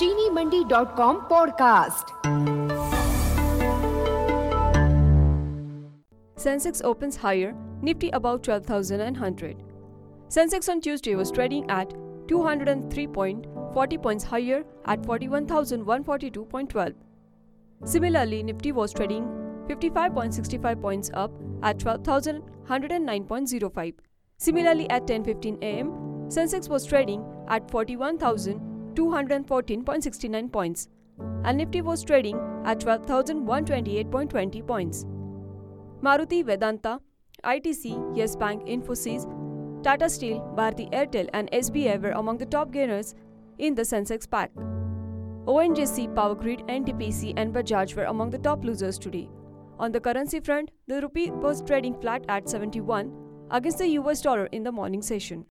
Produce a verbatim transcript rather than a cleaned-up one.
चीनी Mandi dot com podcast. Sensex opens higher, Nifty above twelve thousand one hundred. Sensex on Tuesday was trading at two hundred three point four zero points higher at forty-one thousand one hundred forty-two point one two. Similarly, Nifty was trading fifty-five point six five points up at twelve thousand one hundred nine point zero five. Similarly, at ten fifteen a m, Sensex was trading at forty-one thousand two hundred fourteen point six nine points, and Nifty was trading at twelve thousand one hundred twenty-eight point two zero points. Maruti, Vedanta, I T C, Yes Bank, Infosys, Tata Steel, Bharti Airtel and S B I were among the top gainers in the Sensex pack. O N G C, Power Grid, N T P C and Bajaj were among the top losers today. On the currency front, the rupee was trading flat at seventy-one against the U S dollar in the morning session.